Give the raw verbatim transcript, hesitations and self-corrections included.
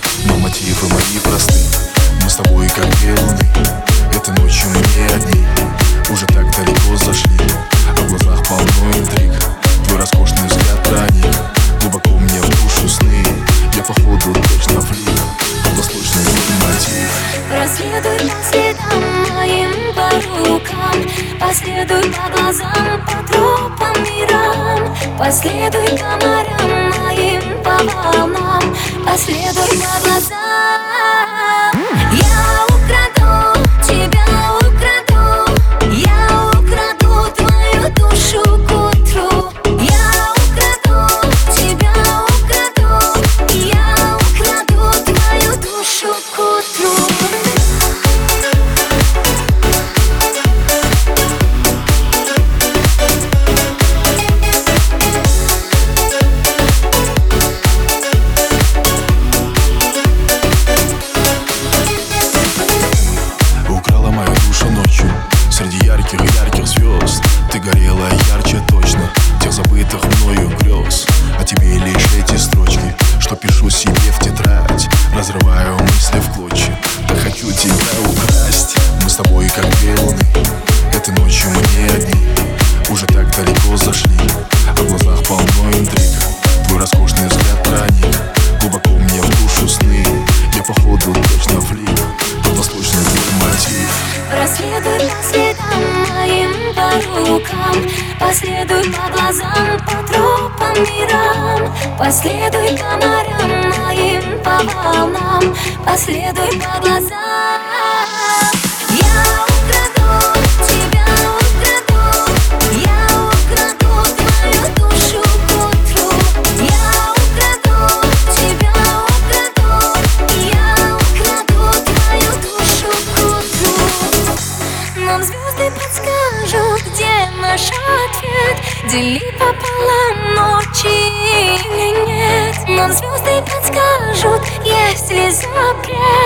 но мотивы мои просты. Мы с тобой как две луны, этой ночью мы не одни. Уже так далеко зашли, а в глазах полно интриг. Твой роскошный взгляд проник глубоко мне в душу сны. Я походу точно влип, послушный твой мотив. Проследуй по следам моим, по рукам, последуй по глазам, по тропам мирам. Последуй по морям моим, по волнам, последуй по глазам. Я украду тебя, украду, я украду твою душу к утру. Я украду тебя, украду, я украду твою душу к утру. Ярких звезд ты горела ярче точно тех забытых мною грез. А тебе лишь эти строчки, что пишу себе в тетрадь, разрываю мысли в клочья. Да хочу тебя украсть. Мы с тобой как две луны, этой ночью мы не одни. Уже так далеко зашли, а в глазах полно интриг. Твой роскошный взгляд проник глубоко мне в душу сны. Я походу точно влип, послушный твой мотив. Проследуй по следам моим, по рукам, последуй по глазам, по тропам мирам. Последуй по морям моим, по волнам, последуй по глазам. Я украду тебя, украду, я украду твою душу к утру. Я украду тебя, украду, я украду твою душу к утру. Нам звезды подскажут, где наш ответ. Дели пополам ночи или нет. Нам звезды подскажут, есть ли запрет.